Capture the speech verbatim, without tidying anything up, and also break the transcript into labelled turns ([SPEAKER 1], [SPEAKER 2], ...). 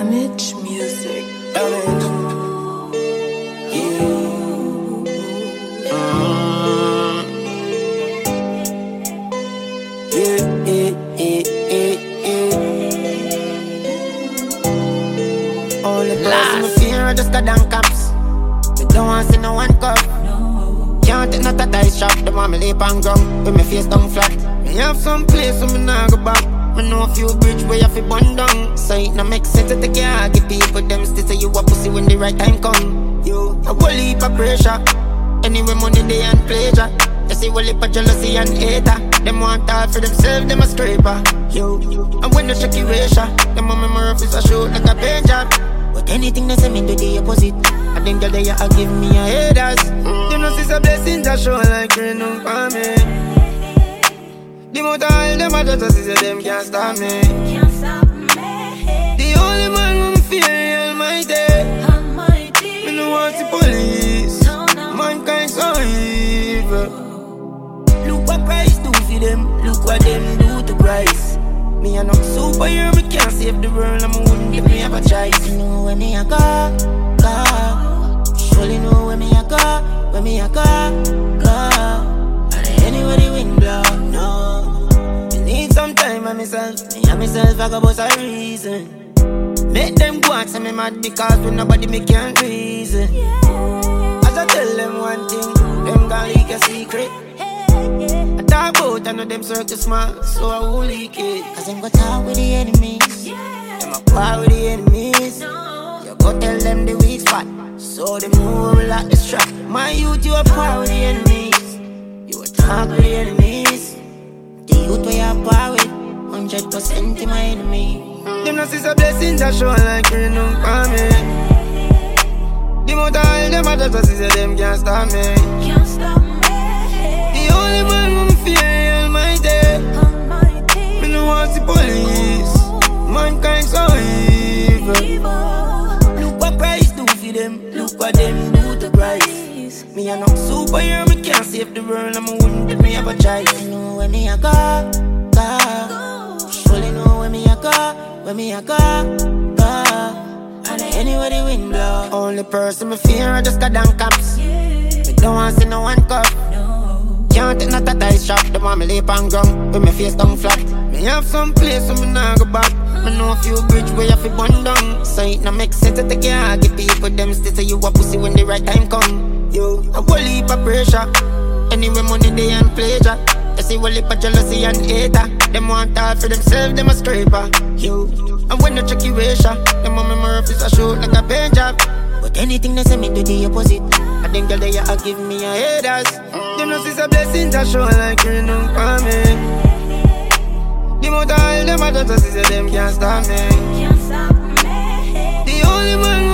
[SPEAKER 1] Damage music.
[SPEAKER 2] Damage. Yeah. Mm. Yeah, yeah, yeah, yeah, yeah. Only person me fear are the Skadang cops. Me don't want see no one cup. No. Can't take no tight shop. The want me lay on ground with me face down flat. Me have some place where me nah go back. Me know a few bridge where you fi burn down. So it no make sense to take care. Give people them still say you a pussy when the right time come. You a whole heap of pressure. Anyway money they and pleasure. You see whole heap of jealousy and hater. Them want all for themselves, them a scraper. You and when the shaky ratio, them on my rough is a shoot like a paint job. But anything they say me do the opposite. I think girl they a give me a haters. mm. Them no see some blessings that show like rain on for me. The more time them a just see say them can't stop me.
[SPEAKER 3] Can't stop me.
[SPEAKER 2] The only man who me fear is Almighty.
[SPEAKER 3] Almighty.
[SPEAKER 2] Me no want the police.
[SPEAKER 3] No, no.
[SPEAKER 2] Mankind so evil. Look what Christ do for them. Look what them do to Christ. Me a no superhero, me can't save the world. I'm a wouldn't give me have a choice. You know where me a go, go. Surely know where me a go, where me a go, go. Anywhere the wind blow, no. Me need some time by myself. Me and myself I go bust a reason. Make them go and say me mad because when nobody me can't reason. As I tell them one thing, them gon' leak a secret. I talk about I know them circle smart, so I won't leak it. Cause them go talk with the enemies. Them a par with the enemies. You go tell them the weak spot, so them know we like the strap. My youth you a par with the enemies. You a talk with the enemies. The youth we a par with, one hundred percent in my enemy. Them not see some blessings that show like rain on for me. The more time them a just see say them can't stop me.
[SPEAKER 3] Can't stop me.
[SPEAKER 2] The only man who me fear is Almighty.
[SPEAKER 3] Almighty.
[SPEAKER 2] Me no want the police. Mankind so evil.
[SPEAKER 3] Evil.
[SPEAKER 2] Look what Christ do for them. Look what them do to Christ. Me a no superhero, me can't save the world. I'm a wouldn't give me have a choice. You know where me a go, go. Surely know where me a go, where me a go, go. And anywhere the wind blow. Only person me fear are just Skadang cops. Me don't want see no one cup. Can't take no tight shop. The want me lay on ground with me face down flat. Me have some place where me nah go back. Me know a few bridge where you fi burn down. So it no make sense to take care. Give people them still say you a pussy when the right time come. You a whole heap of pressure. Anyway money they and pleasure. You see whole heap of jealousy and hater. Them want all for themselves, them a scraper. You and when the tricky ratio, them on my rough is a shoot like a paint job. But anything they say me do the opposite. I think girl they a give me a haters. Them no see some blessings that show like rain on for me. The more time them a just see say them can't stop me.
[SPEAKER 3] Can't stop me.
[SPEAKER 2] The only man